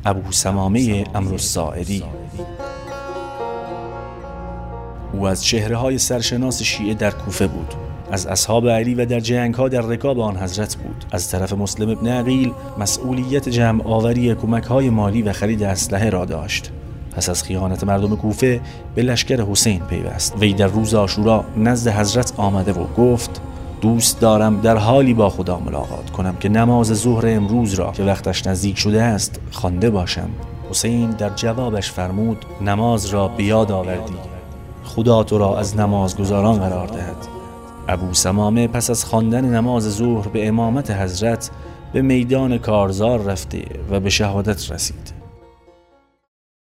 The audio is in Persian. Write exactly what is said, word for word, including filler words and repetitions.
ابو ثمامه عمرو الساعدی. او از چهره‌های سرشناس شیعه در کوفه بود. از اصحاب علی و در جنگ‌ها در رکاب آن حضرت بود. از طرف مسلم ابن عقیل مسئولیت جمع آوری کمک‌های مالی و خرید اسلحه را داشت. پس از خیانت مردم کوفه به لشکر حسین پیوست. وی در روز عاشورا نزد حضرت آمده و گفت دوست دارم در حالی با خدا ملاقات کنم که نماز ظهر امروز را که وقتش نزدیک شده است خوانده باشم. حسین در جوابش فرمود نماز را بیاد آوردی، خدا تو را از نمازگزاران قرار دهد. ابو ثمامه پس از خواندن نماز ظهر به امامت حضرت به میدان کارزار رفته و به شهادت رسید.